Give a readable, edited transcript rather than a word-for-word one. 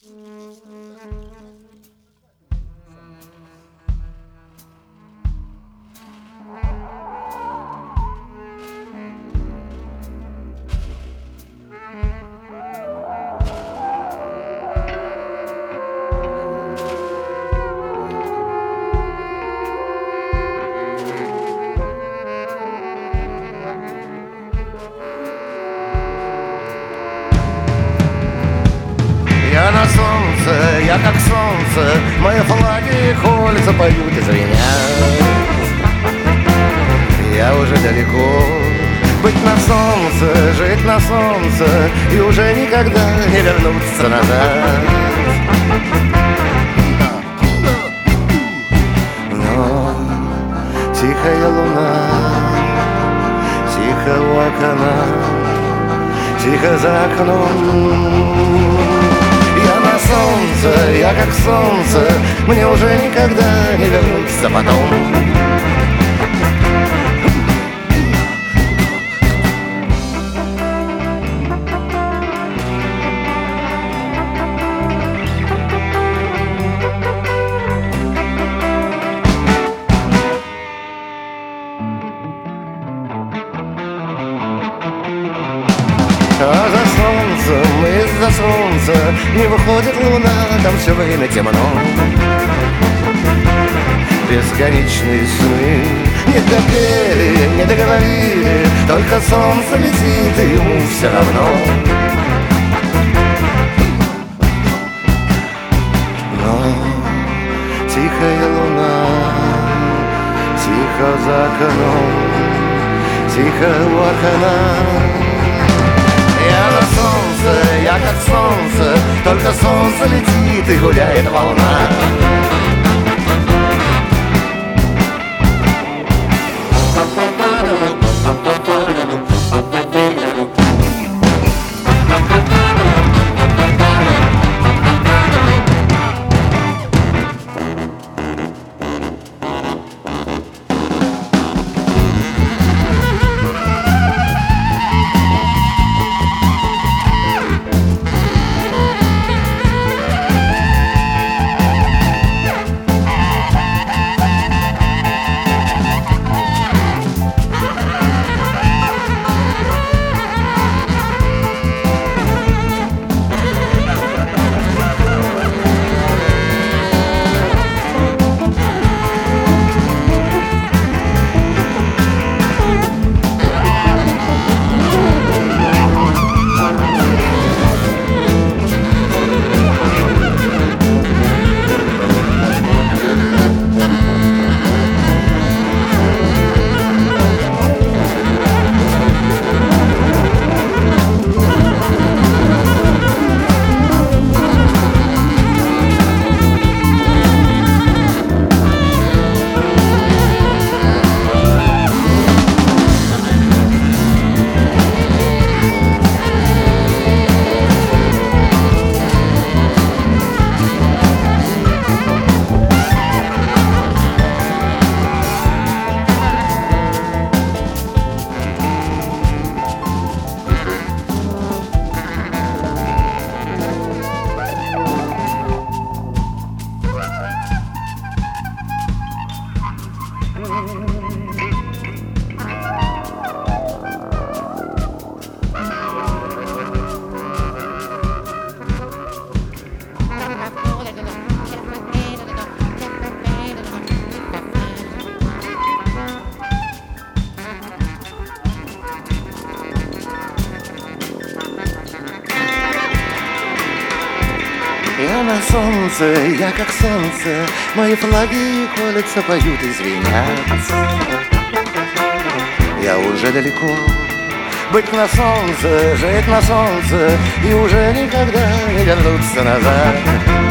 Я на солнце, я как солнце, мои флаги колются, поют и звенят. Я уже далеко, быть на солнце, жить на солнце, и уже никогда не вернуться назад. Но тихая луна, тихо у окна, тихо за окном. Я на солнце, я как солнце, мне уже никогда не вернуться потом. А за солнцем, из-за солнца не выходит луна, там все время темно. Бесконечные сны не допели, не договорили, только солнце летит, и ему все равно. Но тихая луна, тихо за окном, тихо у окна. Я на солнце, я как солнце, только солнце летит и гуляет волна. Я на солнце, я как солнце, мои флаги колются, поют и звенят. Я уже далеко, быть на солнце, жить на солнце, и уже никогда не вернуться назад.